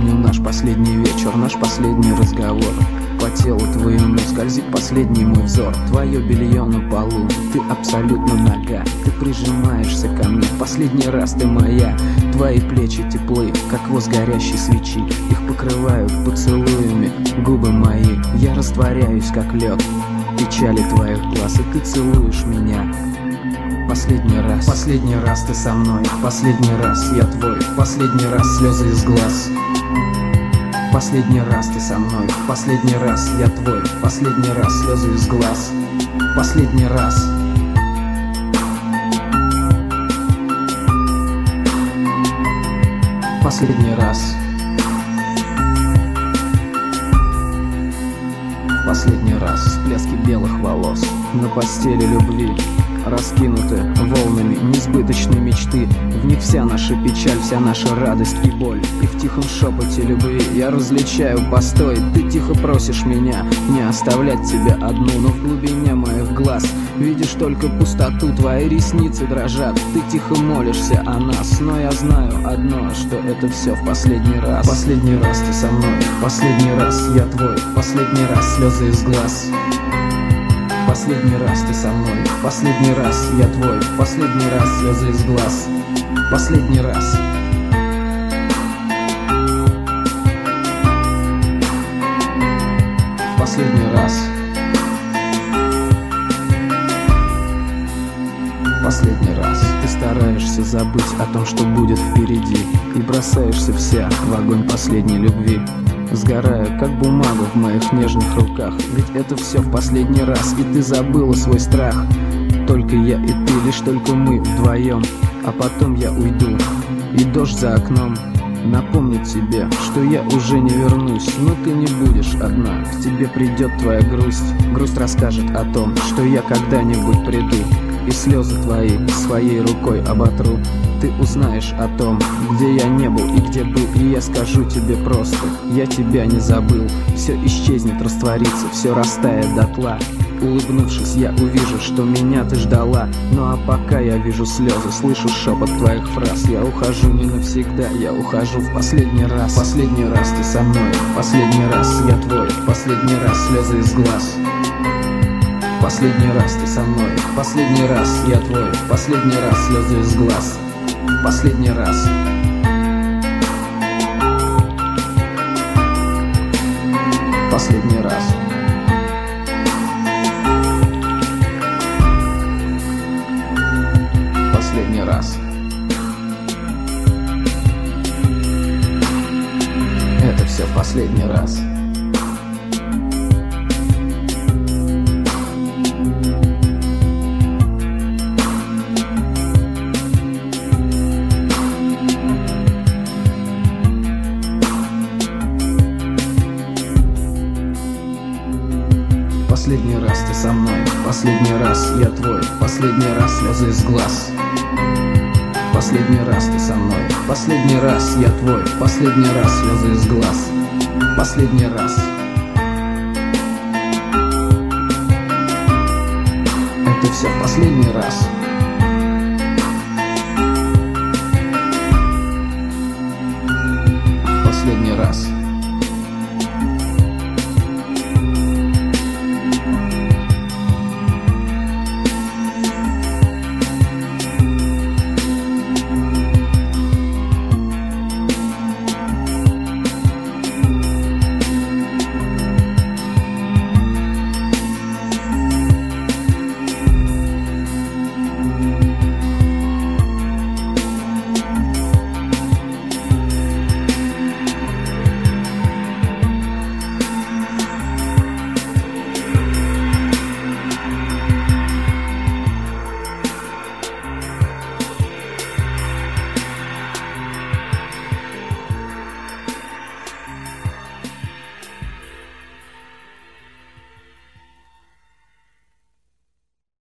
помню наш последний вечер, наш последний разговор. По телу твоему скользит последний мой взор. Твое белье на полу, ты абсолютно нага. Ты прижимаешься ко мне, последний раз ты моя. Твои плечи теплы, как воск горящей свечи. Их покрывают поцелуями губы мои. Я растворяюсь, как лед в печали твоих глаз, и ты целуешь меня. Последний раз ты со мной, последний раз я твой, последний раз слезы из глаз. Последний раз ты со мной, последний раз я твой, последний раз слезы из глаз. Последний раз. Последний раз. Последний раз. Всплески белых волос на постели любви раскинуты волнами несбыточной мечты. В них вся наша печаль, вся наша радость и боль. И в тихом шепоте любви я различаю постой. Ты тихо просишь меня не оставлять тебя одну, но в глубине моих глаз видишь только пустоту. Твои ресницы дрожат, ты тихо молишься о нас, но я знаю одно, что это все в последний раз. Последний раз ты со мной, последний раз я твой, последний раз слезы из глаз. Последний раз ты со мной, последний раз я твой, последний раз слезы из глаз. Последний раз. Последний раз. Последний раз. Ты стараешься забыть о том, что будет впереди, и бросаешься вся в огонь последней любви, сгорая, как бумага в моих нежных руках. Ведь это все в последний раз, и ты забыла свой страх. Только я и ты, лишь только мы вдвоем. А потом я уйду, и дождь за окном напомнит тебе, что я уже не вернусь. Но ты не будешь одна, к тебе придет твоя грусть. Грусть расскажет о том, что я когда-нибудь приду, и слезы твои своей рукой оботру. Ты узнаешь о том, где я не был и где был, и я скажу тебе просто: я тебя не забыл. Все исчезнет, растворится, все растает дотла. Улыбнувшись, я увижу, что меня ты ждала. Ну а пока я вижу слезы, слышу шепот твоих фраз. Я ухожу не навсегда, я ухожу в последний раз. Последний раз ты со мной, последний раз я твой, последний раз слезы из глаз. Последний раз ты со мной, последний раз я твой, последний раз слезы из глаз. Последний раз. Последний раз. Последний раз. Это все в последний раз. Последний раз ты со мной, последний раз я твой, последний раз слезы из глаз. Последний раз ты со мной, последний раз я твой, последний раз слезы из глаз. Последний раз. Это все в последний раз.